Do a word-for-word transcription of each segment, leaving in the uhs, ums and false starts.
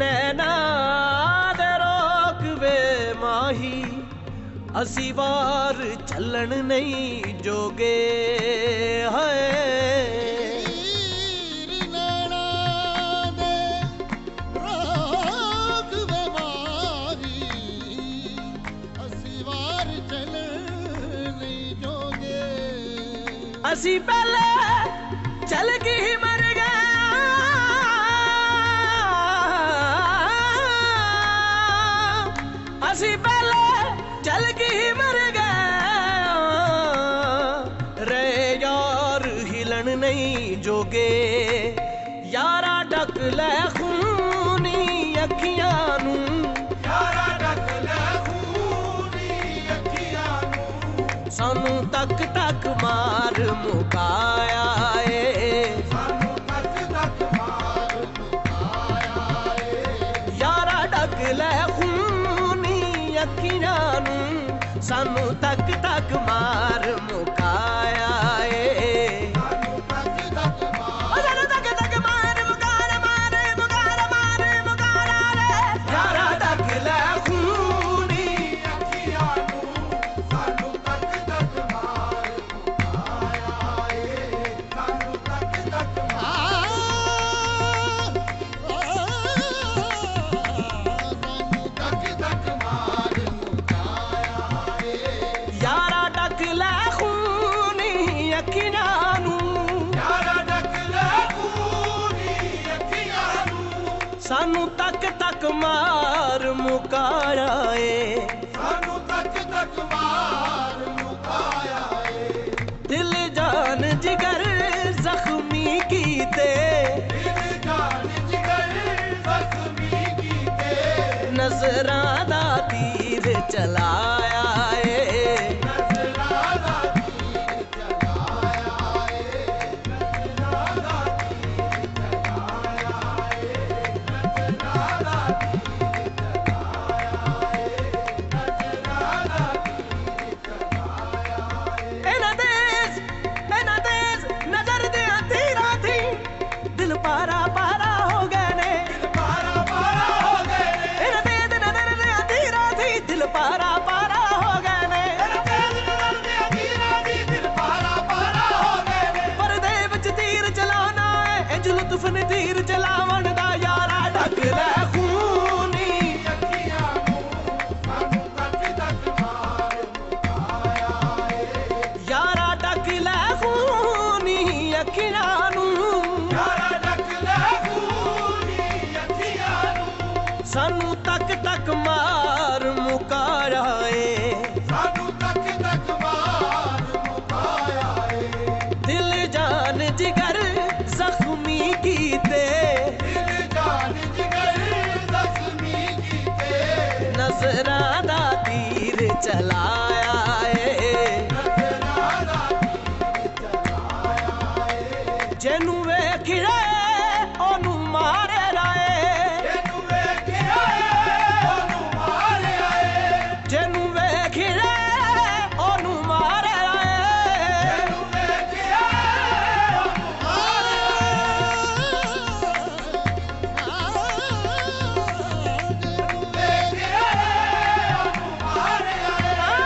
नैना दे रोक वे माही असी वार चलन नहीं जोगे है नैना दे रोक वे माही असी वार चलन नहीं जोगे असी पहले चल के ही मर गए असी पहले चल के ही मर गए रे यार हिलन नहीं जोगे यारा ढक ले खूनी अखियां नू यारा ढक ले खूनी अखियां नू सानू तक तक मार मुकाया ए सानू तक तक मार मुकाया ए यारा ढक ले खूनी अखियां नू सानू तक तक मार मुकाया ए सानू तक तक मार सानू तक तक मार मुकारा मार मुकारा मार मुकारा रे यारा ढक ले खूनी अखियां नू सानू तक तक मार मुकाया ए सानू तक तक मार सानू तक तक मार मुकाया ए यारा ढक ले खूनी अखियां नू यारा ढक ले खूनी अखियां नू सानू तक तक मार मुकाया ए सानू तक तक मार मुकाया ए दिल जान जिगर जख्मी कीते दिल जान जिगर जख्मी कीते नजरां दा तीर चलाया ए नजरां दा तीर चलाया ए नजरां दा तीर चलाया ए नजरां दा तीर चलाया ए नजरां दा तीर चलाया ए एना देश एना देश नजर दे तीरा थी दिल पारा पारा हो गए ने पारा पारा हो गए ने एना देश नजर दे तीरा थी दिल पारा पारा हो गए ने तेज नजर दे तीरा दी दिल पारा पारा हो गए ने परदे विच तीर चलाना है इंज लुत्फ ने तीर चलावन दा यारा ढक ले खूनी अखियां नू सानू तक तक मार मुकाया ए यारा ढक ले खूनी अखियां नू यारा ढक ले खूनी अखियां नू सानू तक तक मार मुकाया ए सानू तक तक मार मुकाया ए दिल जान जिगर जख्मी कीते दिल जान जिगर जख्मी कीते नजरां दा तीर चलाया ए नजरां दा तीर चलाया ए जेनू वेखिए ओनू मारे राए ਇਹਨੂੰ ਵੇਖਿਆ ਉਹਨੂੰ ਮਾਰਿਆ ਏ जेनू वेखिए ओनू मारे राए ਇਹਨੂੰ ਵੇਖਿਆ ਉਹਨੂੰ ਮਾਰਿਆ ਇਹਨੂੰ ਵੇਖਿਆ ਉਹਨੂੰ ਮਾਰਿਆ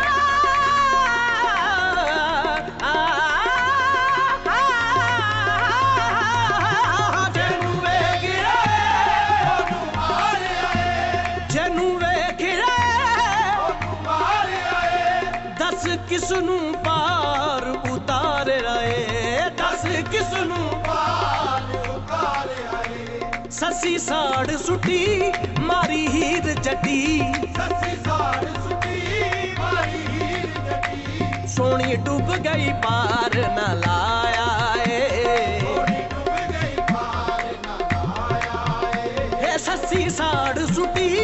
जेनू वेखिए ਉਹਨੂੰ ਮਾਰਿਆ ਏ जेनू वेखिए ਉਹਨੂੰ ਮਾਰਿਆ ਏ दस किसनू पार उतारे राए दस किसनू ਪਾਰ ਉਤਾਰਿਆ ਏ ससी साड़ सुटी मारी हीर जटी ਸੱਸੀ ਸਾੜ ਸੁੱਟੀ ਮਾਰੀ ਹੀਰ ਜੱਟੀ सोनी डूब गई पार न लाया ए ਥੋੜੀ ਡੁੱਬ ਗਈ ਪਾਰ ਨਾ ਆਇਆ ਏ हे ससी साड़ सुटी